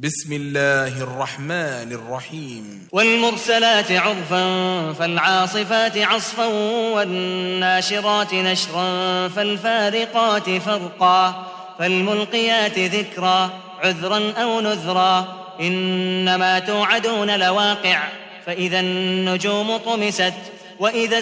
بسم الله الرحمن الرحيم. والمرسلات عرفا فالعاصفات عصفا والناشرات نشرا فالفارقات فرقا فالملقيات ذكرا عذرا أو نذرا إنما توعدون لواقع فإذا النجوم طمست وإذا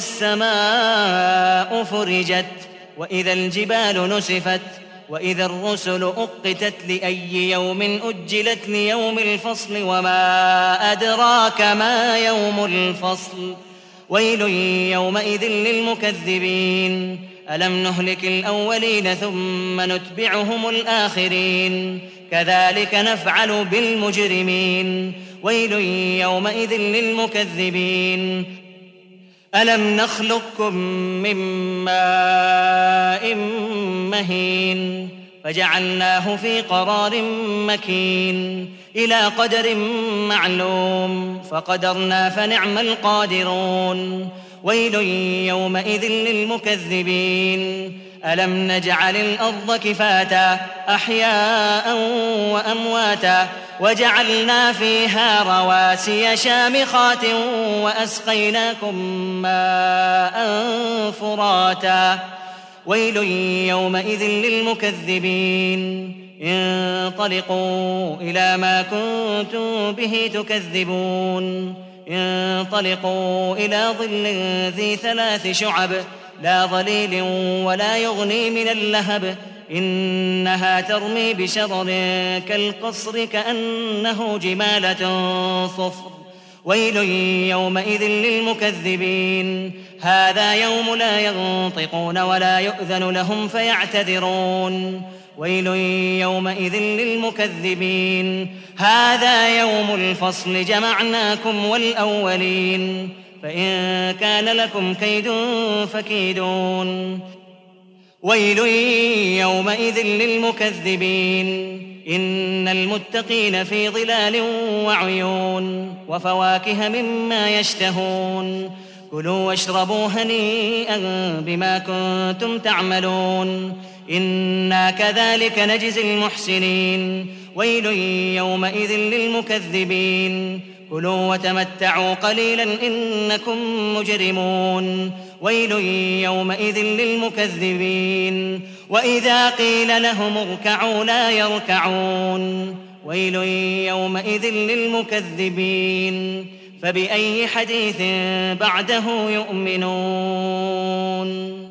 السماء فرجت وإذا الجبال نسفت وإذا الرسل أقتت لأي يوم أجلت ليوم الفصل وما أدراك ما يوم الفصل ويل يومئذ للمكذبين ألم نهلك الأولين ثم نتبعهم الآخرين كذلك نفعل بالمجرمين ويل يومئذ للمكذبين ألم نخلقكم من ماء مهين فجعلناه في قرار مكين إلى قدر معلوم فقدرنا فنعم القادرون ويل يومئذ للمكذبين ألم نجعل الأرض كفاتا أحياء وأمواتا وجعلنا فيها رواسي شامخات وأسقيناكم ماء فراتا ويل يومئذ للمكذبين انطلقوا إلى ما كنتم به تكذبون انطلقوا إلى ظل ذي 3 شعب لا ظليل ولا يغني من اللهب إنها ترمي بشرر كالقصر كأنه جمالة صفر ويل يومئذ للمكذبين هذا يوم لا ينطقون ولا يؤذن لهم فيعتذرون ويل يومئذ للمكذبين هذا يوم الفصل جمعناكم والأولين فإن كان لكم كيد فكيدون ويل يومئذ للمكذبين إن المتقين في ظلال وعيون وفواكه مما يشتهون كلوا واشربوا هنيئا بما كنتم تعملون إنا كذلك نجزي المحسنين ويل يومئذ للمكذبين كلوا وتمتعوا قليلا إنكم مجرمون ويل يومئذ للمكذبين وإذا قيل لهم اركعوا لا يركعون ويل يومئذ للمكذبين فبأي حديث بعده يؤمنون